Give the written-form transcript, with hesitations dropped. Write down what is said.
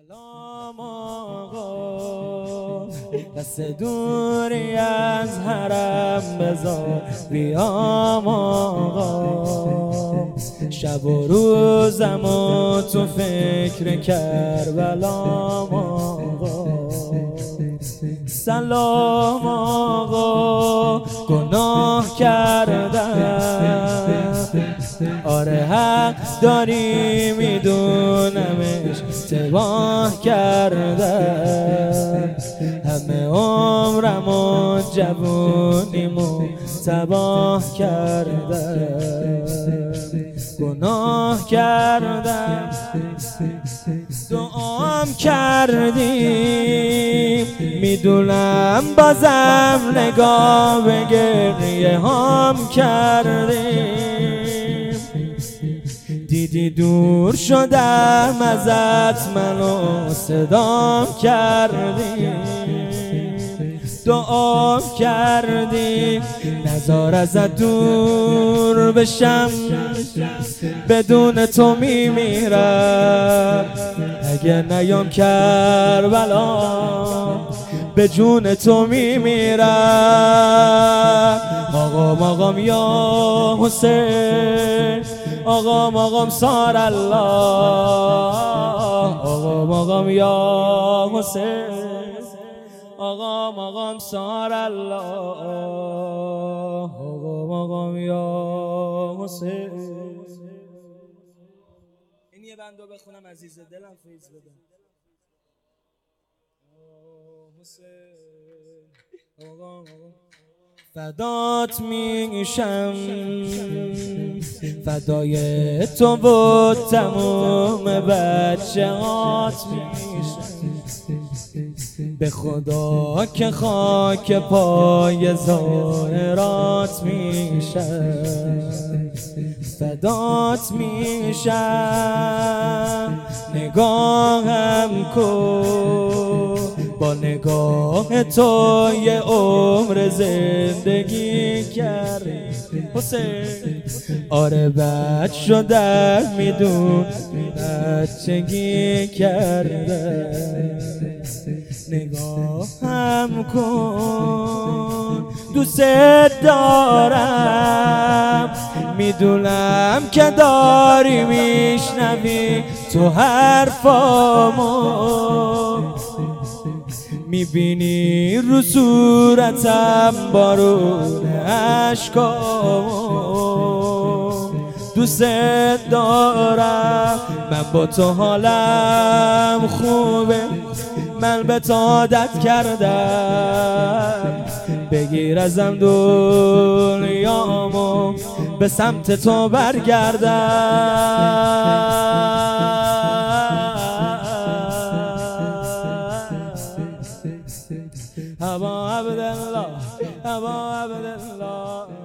سلام آقا، دست دوری از حرم بذار بیام آقا. شب و روزم و تو فکر کربلام آقا. سلام آقا، گناه کردم، آره حق داری میدونمش، اشتباه کردم. همه عمرم و جوونیمو تباه کردم، گناه کردم. دعام کردیم میدونم، بازم نگاه به گریه هام کردیم. دیدی دور شدم ازت، منو صدام کردیم. دعام کردیم نزار ازت دور بشم، بدون تو میمیرم. اگه نیام کربلا به جون تو میمیرم. آقام آقام یا حسین، آقام آقام سار الله. آقام آقام یا حسین، آقام آقام سار الله. آقام آقام یا حسین. این یه بندو بخونم عزیز دلم فیض بدم. حسین آقام آقام فدات میشم، فدای تو و تموم بچه‌هات میشم. به خدا که خاک پای زائرات میشم، فدات میشم. نگاهم کن، با نگاه تو یه عمر زندگی کرد حسین. آره بد شدم میدون، بچگی کردم. نگاهم کن، دوست دارم، میدونم که داری میشنوی تو حرفامو. میبینی رو صورتم بارون اشکامو. دوست دارم، من با تو حالم خوبه، من به تو عادت کردم. بگیر ازم دنیامو، به سمت تو برگردم. ابا عبدالله، ابا عبدالله.